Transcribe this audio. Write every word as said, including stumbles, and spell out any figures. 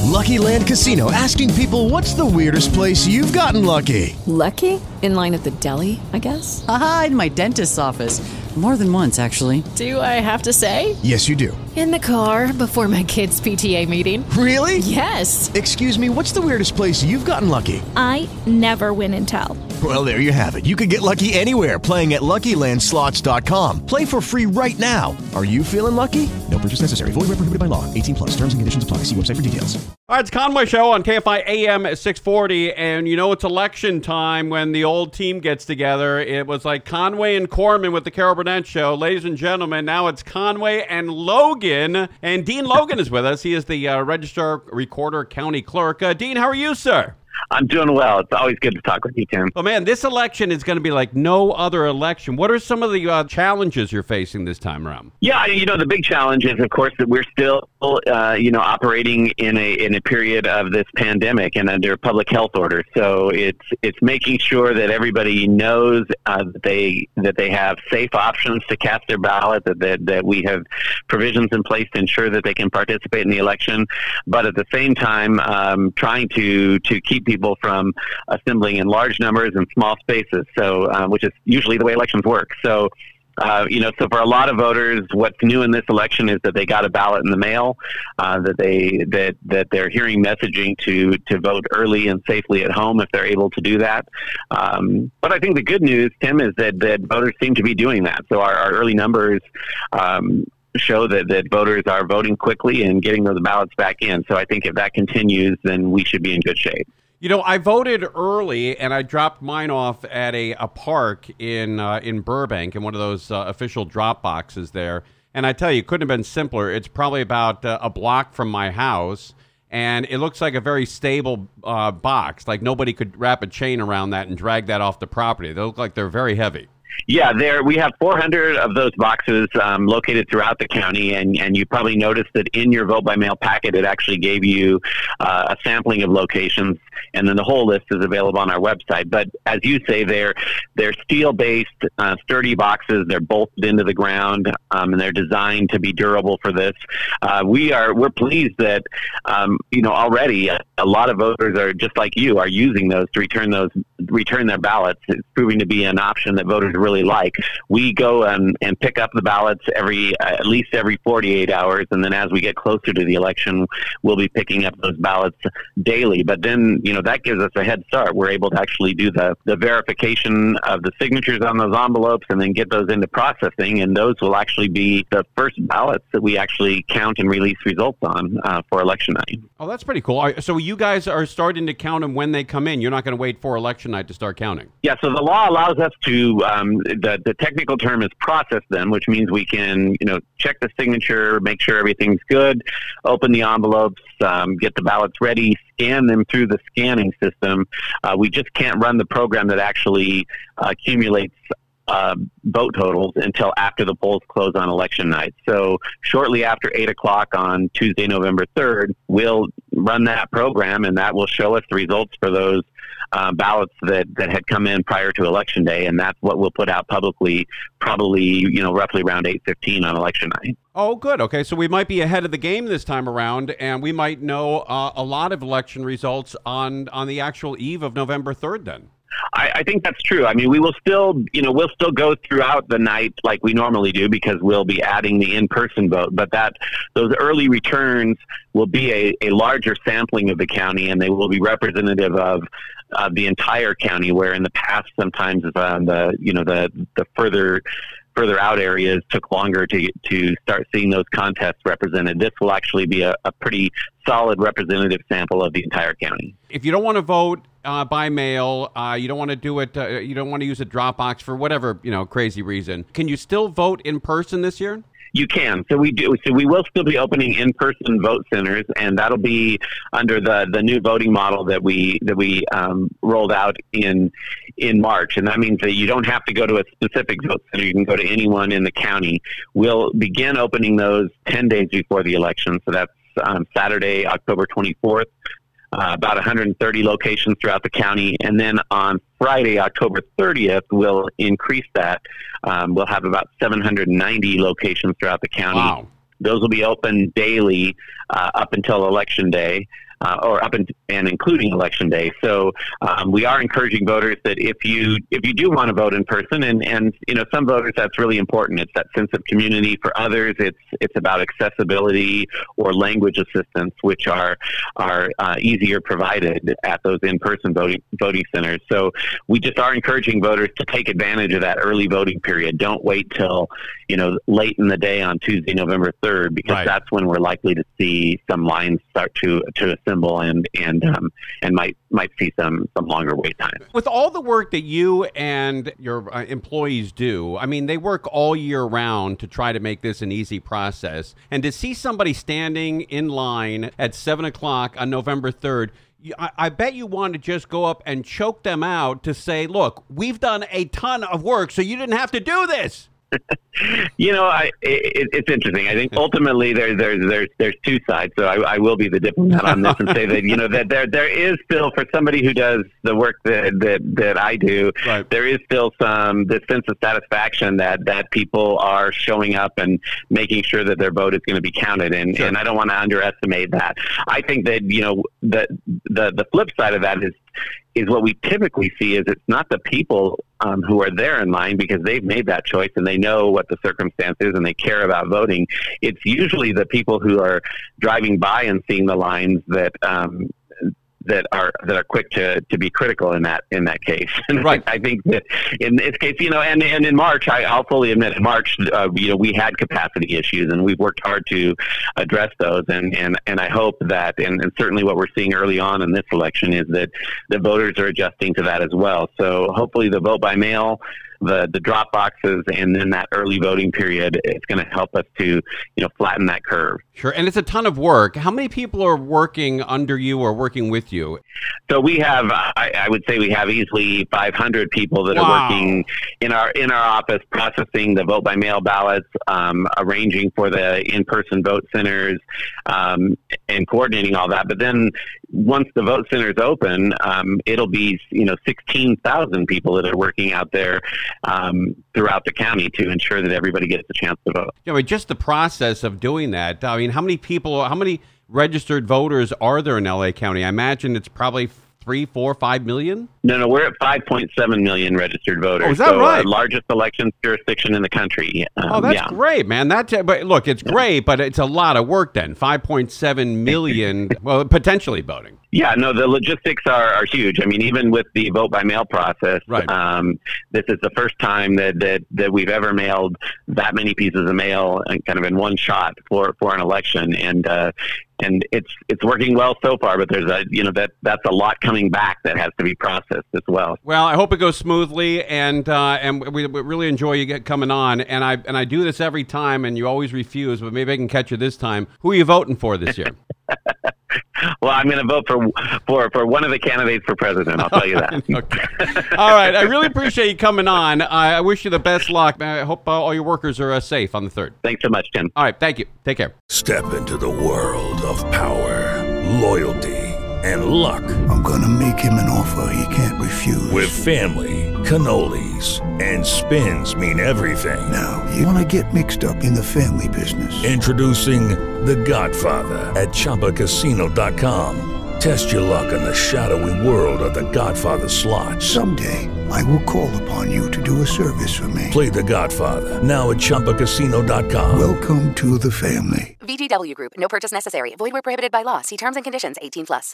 Lucky Land Casino, asking people, what's the weirdest place you've gotten lucky? Lucky? In line at the deli, I guess? Aha, in my dentist's office. More than once, actually. Do I have to say? Yes, you do. In the car before my kids' P T A meeting. Really? Yes. Excuse me, what's the weirdest place you've gotten lucky? I never win and tell. Well, there you have it. You can get lucky anywhere, playing at Lucky Land Slots dot com. Play for free right now. Are you feeling lucky? No purchase necessary. Void where prohibited by law. eighteen plus. Terms and conditions apply. See website for details. All right, it's Conway Show on K F I A M at six forty, and you know it's election time when the old team gets together. It was like Conway and Corman with the Carol Burnett Show. Ladies and gentlemen, now it's Conway and Logan, and Dean Logan is with us. He is the uh, Registrar Recorder County Clerk. Uh, Dean, how are you, sir? I'm doing well. It's always good to talk with you, Tim. Oh, man, this election is going to be like no other election. What are some of the uh, challenges you're facing this time around? Yeah, you know, the big challenge is, of course, that we're still, uh, you know, operating in a in a period of this pandemic and under public health orders. So it's it's making sure that everybody knows uh, that they that they have safe options to cast their ballot, that, that that we have provisions in place to ensure that they can participate in the election, but at the same time, um, trying to to keep people from assembling in large numbers and small spaces, so uh, which is usually the way elections work. So, uh, you know, so for a lot of voters, what's new in this election is that they got a ballot in the mail, uh, that they that that they're hearing messaging to to vote early and safely at home if they're able to do that. Um, but I think the good news, Tim, is that that voters seem to be doing that. So our, our early numbers Um, show that, that voters are voting quickly and getting those ballots back in. So I think if that continues, then we should be in good shape. You know, I voted early, and I dropped mine off at a, a park in uh, in Burbank in one of those uh, official drop boxes there. And I tell you, it couldn't have been simpler. It's probably about uh, a block from my house, and it looks like a very stable uh, box. Like nobody could wrap a chain around that and drag that off the property. They look like they're very heavy. Yeah, there we have four hundred of those boxes um, located throughout the county, and, and you probably noticed that in your vote by mail packet, it actually gave you uh, a sampling of locations, and then the whole list is available on our website. But as you say, they're they're steel-based, uh, sturdy boxes. They're bolted into the ground, um, and they're designed to be durable for this. Uh, we are we're pleased that um, you know already a, a lot of voters are just like you are using those to return those return their ballots. It's proving to be an option that voters really like. We go and, and pick up the ballots every uh, at least every forty-eight hours, and then as we get closer to the election, we'll be picking up those ballots daily. But then, you know, that gives us a head start. We're able to actually do the, the verification of the signatures on those envelopes and then get those into processing, and those will actually be the first ballots that we actually count and release results on uh, for election night. Oh, that's pretty cool. So you guys are starting to count them when they come in. You're not going to wait for election night to start counting. Yeah, so the law allows us to um, the the technical term is process them, which means we can, you know, check the signature, make sure everything's good, open the envelopes, um, get the ballots ready, scan them through the scanning system. Uh, we just can't run the program that actually uh, accumulates Uh, vote totals until after the polls close on election night. So shortly after eight o'clock on Tuesday, November third, we'll run that program, and that will show us the results for those uh, ballots that, that had come in prior to election day, and that's what we'll put out publicly, probably, you know, roughly around eight fifteen on election night. Oh, good. Okay, so we might be ahead of the game this time around, and we might know uh, a lot of election results on, on the actual eve of November third then. I, I think that's true. I mean, we will still, you know, we'll still go throughout the night like we normally do because we'll be adding the in-person vote. But that those early returns will be a, a larger sampling of the county, and they will be representative of uh, the entire county. Where in the past, sometimes uh, the you know the the further further out areas took longer to to start seeing those contests represented. This will actually be a, a pretty solid representative sample of the entire county. If you don't want to vote uh, by mail, uh, you don't want to do it, uh, you don't want to use a drop box for whatever, you know, crazy reason, can you still vote in person this year? You can. So we do. So we will still be opening in-person vote centers, and that'll be under the, the new voting model that we that we um, rolled out in in March. And that means that you don't have to go to a specific vote center. You can go to anyone in the county. We'll begin opening those ten days before the election. So that's um, Saturday, October twenty-fourth. Uh, about one hundred thirty locations throughout the county. And then on Friday, October thirtieth, we'll increase that. Um, we'll have about seven hundred ninety locations throughout the county. Wow. Those will be open daily uh, up until Election Day. uh, or up and, and including Election Day. So um, we are encouraging voters that if you if you do want to vote in person, and, and you know some voters that's really important. It's that sense of community. For others, it's it's about accessibility or language assistance, which are are uh, easier provided at those in-person voting voting centers. So we just are encouraging voters to take advantage of that early voting period. Don't wait till you know late in the day on Tuesday, November third, because Right. that's when we're likely to see some lines start to to assemble and and um, and might might see some some longer wait times. With all the work that you and your uh, employees do, I mean, they work all year round to try to make this an easy process. And to see somebody standing in line at seven o'clock on November third, you- I, I bet you want to just go up and choke them out to say, look, we've done a ton of work, so you didn't have to do this. You know, I, it, it's interesting. I think ultimately there's there's there's there's two sides. So I, I will be the diplomat on this and say that you know that there there is still, for somebody who does the work that that, that I do, Right. there is still some this sense of satisfaction that, that people are showing up and making sure that their vote is going to be counted. And Sure. and I don't want to underestimate that. I think that you know the the the flip side of that is. is what we typically see is it's not the people um, who are there in line because they've made that choice and they know what the circumstance is and they care about voting. It's usually the people who are driving by and seeing the lines that um, that are that are quick to, to be critical in that in that case. And Right. I, I think that in this case, you know, and, and in March, I, I'll fully admit, in March, uh, you know, we had capacity issues and we've worked hard to address those. And, and, and I hope that, and, and certainly what we're seeing early on in this election is that the voters are adjusting to that as well. So hopefully the vote by mail, the the drop boxes, and then that early voting period is going to help us to, you know, flatten that curve. Sure. And it's a ton of work. How many people are working under you or working with you? So we have, I, I would say we have easily five hundred people that Wow. are working in our in our office, processing the vote by mail ballots, um, arranging for the in-person vote centers, um, and coordinating all that. But then once the vote centers open, um, it'll be, you know, sixteen thousand people that are working out there um, throughout the county to ensure that everybody gets a chance to vote. You know, just the process of doing that. I mean, how many people, how many registered voters are there in L A County? I imagine it's probably three, four, five million. No, no, we're at five point seven million registered voters. Oh, is that so right? Our largest election jurisdiction in the country. Um, Oh, that's yeah. great, man. That's but look, it's great, but it's a lot of work. Then five point seven million, well, potentially voting. Yeah, no, the logistics are, are huge. I mean, even with the vote by mail process, Right. um, this is the first time that, that, that we've ever mailed that many pieces of mail and kind of in one shot for, for an election. And, uh, and it's, it's working well so far, but there's a, you know, that, that's a lot coming back that has to be processed as well. Well, I hope it goes smoothly, and uh, and we, we really enjoy you get coming on. And I and I do this every time, and you always refuse, but maybe I can catch you this time. Who are you voting for this year? Well, I'm going to vote for, for, for one of the candidates for president. I'll tell you that. Okay. All right. I really appreciate you coming on. I, I wish you the best luck. I hope uh, all your workers are uh, safe on the third. Thanks so much, Tim. All right. Thank you. Take care. Step into the world of power, loyalty, and luck. I'm gonna make him an offer he can't refuse. With family, cannolis, and spins mean everything. Now, you wanna get mixed up in the family business. Introducing The Godfather at Chumba Casino dot com. Test your luck in the shadowy world of The Godfather slot. Someday, I will call upon you to do a service for me. Play The Godfather now at Chumba Casino dot com. Welcome to the family. V G W Group. No purchase necessary. Void where prohibited by law. See terms and conditions. eighteen plus.